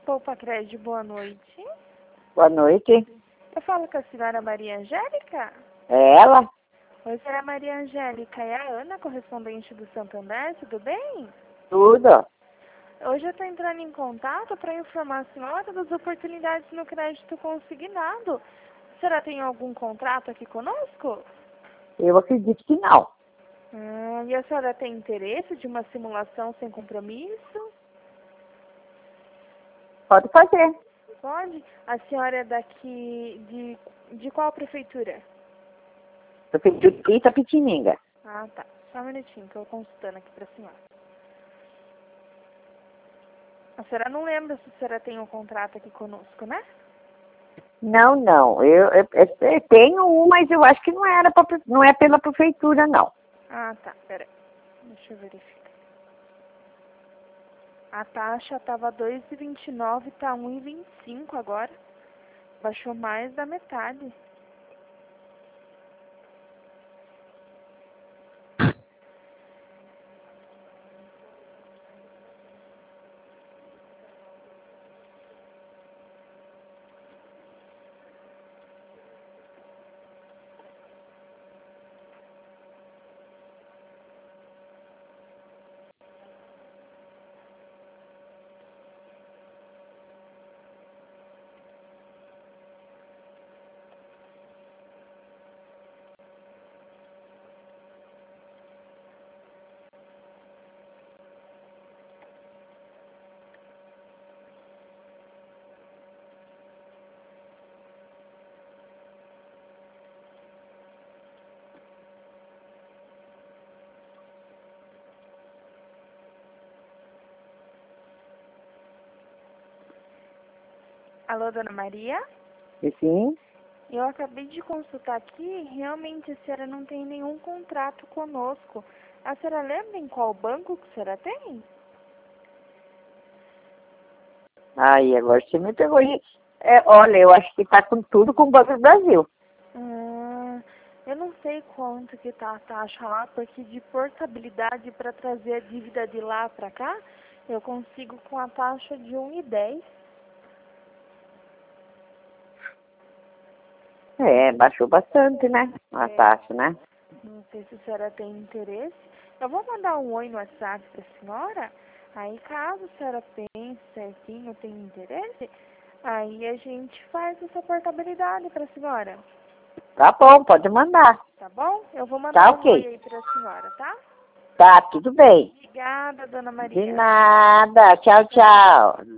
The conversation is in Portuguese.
Poupa Crédito, boa noite. Boa noite. Eu falo com a senhora Maria Angélica? É ela? Oi, senhora Maria Angélica, é a Ana, correspondente do Santander, tudo bem? Tudo. Hoje eu estou entrando em contato para informar a senhora das oportunidades no crédito consignado. A senhora tem algum contrato aqui conosco? Eu acredito que não. E a senhora tem interesse de uma simulação sem compromisso? Pode fazer. Pode? A senhora é daqui de qual prefeitura? Prefeitura de Itapetininga. Ah, tá. Só um minutinho que eu estou consultando aqui para a senhora. A senhora não lembra se a senhora tem um contrato aqui conosco, né? Não. Eu tenho um, mas eu acho que não é pela prefeitura, não. Ah, tá. Peraí. Deixa eu verificar. A taxa estava 2,29, tá 1,25 agora. Baixou mais da metade. Alô, dona Maria? E sim? Eu acabei de consultar aqui, realmente a senhora não tem nenhum contrato conosco. A senhora lembra em qual banco que a senhora tem? Aí, agora você me pegou. Olha, eu acho que tá com tudo com o Banco do Brasil. Eu não sei quanto que tá a taxa lá, porque de portabilidade para trazer a dívida de lá para cá, eu consigo com a taxa de 1,10. Baixou bastante, né? A taxa, né? Não sei se a senhora tem interesse. Eu vou mandar um oi no WhatsApp para a senhora. Aí, caso a senhora pense certinho, tenha interesse, aí a gente faz essa portabilidade para a senhora. Tá bom, pode mandar. Tá bom? Eu vou Tá mandar um oi ok. aí para a senhora, tá? Tá, tudo bem. Obrigada, dona De Maria. nada. Tchau, tchau.